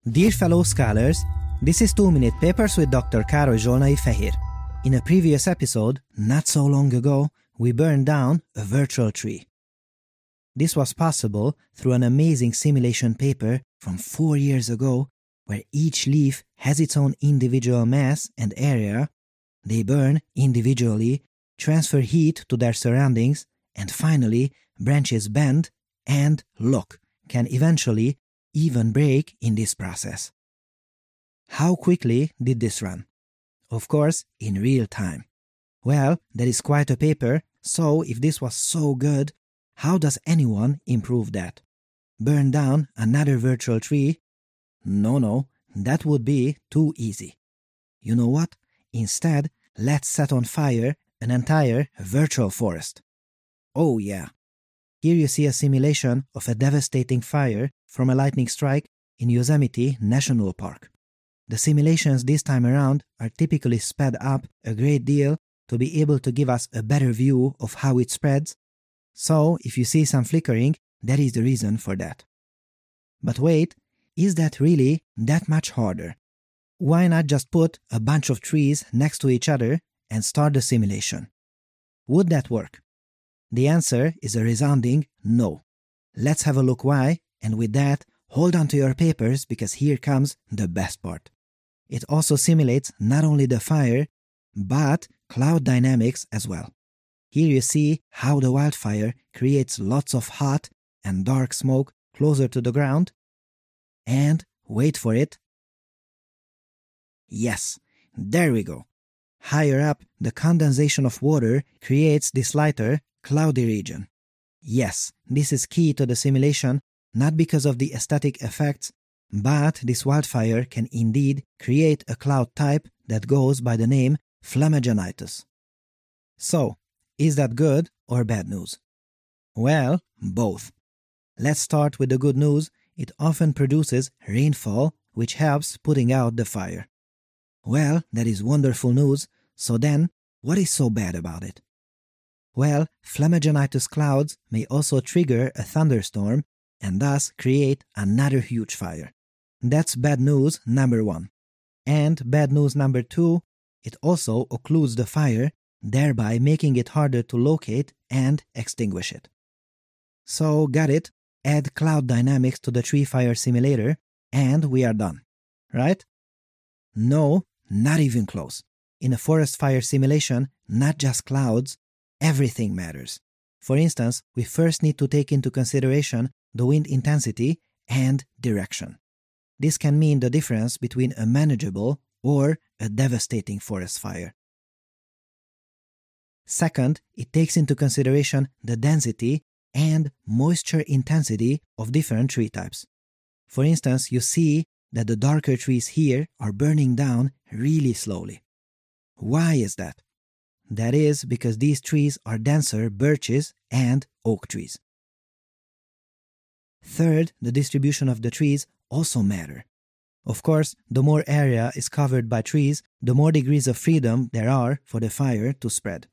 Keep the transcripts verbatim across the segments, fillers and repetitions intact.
Dear fellow scholars, this is two minute Papers with Doctor Károly Zsolnai Fehér. In a previous episode, not so long ago, we burned down a virtual tree. This was possible through an amazing simulation paper from four years ago, where each leaf has its own individual mass and area. They burn individually, transfer heat to their surroundings, and finally, branches bend and, look, can eventually even break in this process. How quickly did this run? Of course, in real time. Well, that is quite a paper, so if this was so good, how does anyone improve that? Burn down another virtual tree? No, no, that would be too easy. You know what? Instead, let's set on fire an entire virtual forest. Oh yeah. Here you see a simulation of a devastating fire from a lightning strike in Yosemite National Park. The simulations this time around are typically sped up a great deal to be able to give us a better view of how it spreads. So, if you see some flickering, that is the reason for that. But wait, is that really that much harder? Why not just put a bunch of trees next to each other and start the simulation? Would that work? The answer is a resounding no. Let's have a look why, and with that, hold on to your papers because here comes the best part. It also simulates not only the fire, but cloud dynamics as well. Here you see how the wildfire creates lots of hot and dark smoke closer to the ground. And, wait for it. Yes, there we go. Higher up, the condensation of water creates this lighter, cloudy region. Yes, this is key to the simulation, not because of the aesthetic effects, but this wildfire can indeed create a cloud type that goes by the name Flammagenitis. So, is that good or bad news? Well, both. Let's start with the good news. It often produces rainfall, which helps putting out the fire. Well, that is wonderful news. So then, what is so bad about it? Well, Flammagenitis clouds may also trigger a thunderstorm and thus create another huge fire. That's bad news number one. And bad news number two, it also occludes the fire, thereby making it harder to locate and extinguish it. So, got it? Add cloud dynamics to the tree fire simulator, and we are done. Right? No, not even close. In a forest fire simulation, not just clouds, everything matters. For instance, we first need to take into consideration the wind intensity and direction. This can mean the difference between a manageable or a devastating forest fire. Second, it takes into consideration the density and moisture intensity of different tree types. For instance, you see that the darker trees here are burning down really slowly. Why is that? That is because these trees are denser birches and oak trees. Third, the distribution of the trees also matter. Of course, the more area is covered by trees, the more degrees of freedom there are for the fire to spread.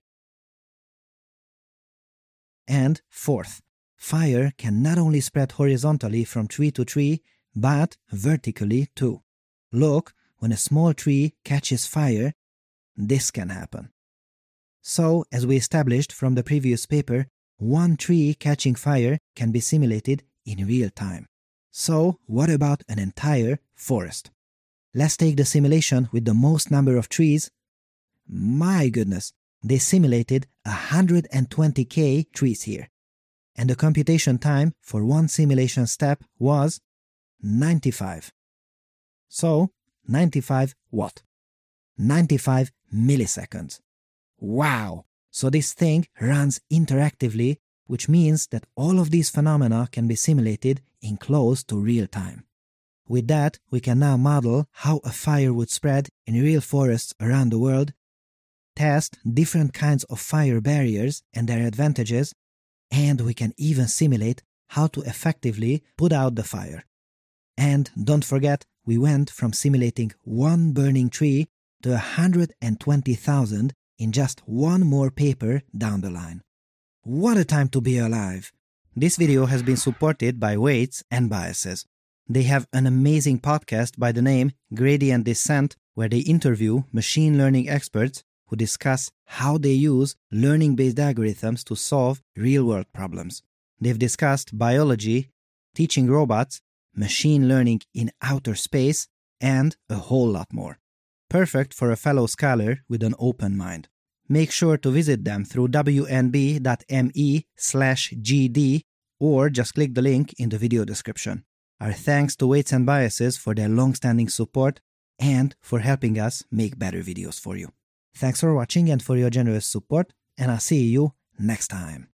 And fourth, fire can not only spread horizontally from tree to tree, but vertically too. Look, when a small tree catches fire, this can happen. So, as we established from the previous paper, one tree catching fire can be simulated in real time. So, what about an entire forest? Let's take the simulation with the most number of trees. My goodness, they simulated one hundred twenty thousand trees here. And the computation time for one simulation step was ninety-five. So, ninety-five what? ninety-five milliseconds. Wow! So this thing runs interactively, which means that all of these phenomena can be simulated in close to real time. With that, we can now model how a fire would spread in real forests around the world, test different kinds of fire barriers and their advantages, and we can even simulate how to effectively put out the fire. And don't forget, we went from simulating one burning tree to one hundred twenty thousand in just one more paper down the line. What a time to be alive! This video has been supported by Weights and Biases. They have an amazing podcast by the name Gradient Descent, where they interview machine learning experts who discuss how they use learning-based algorithms to solve real-world problems. They've discussed biology, teaching robots, machine learning in outer space, and a whole lot more. Perfect for a fellow scholar with an open mind. Make sure to visit them through w n b dot m e slash g d or just click the link in the video description. Our thanks to Weights and Biases for their long-standing support and for helping us make better videos for you. Thanks for watching and for your generous support, and I'll see you next time.